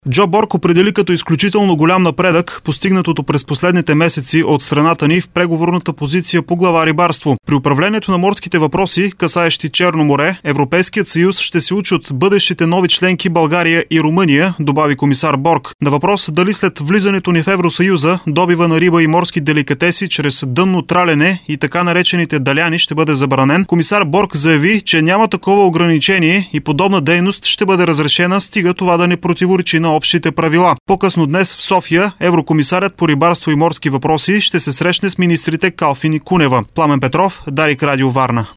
Джо Борг определи като изключително голям напредък постигнатото през последните месеци от страната ни в преговорната позиция по глава рибарство. При управлението на морските въпроси, касаещи Черно море, Европейският съюз ще се учи от бъдещите нови членки България и Румъния, добави комисар Борг. На въпрос дали след влизането ни в Евросъюза добива на риба и морски деликатеси чрез дънно тралене и така наречените даляни ще бъде забранен, комисар Борг заяви, че няма такова ограничение и подобна дейност ще бъде разрешена, стига това да не противоречи на общите правила. По-късно днес в София еврокомисарят по рибарство и морски въпроси ще се срещне с министрите Калфин и Кунева. Пламен Петров, Дарик Радио Варна.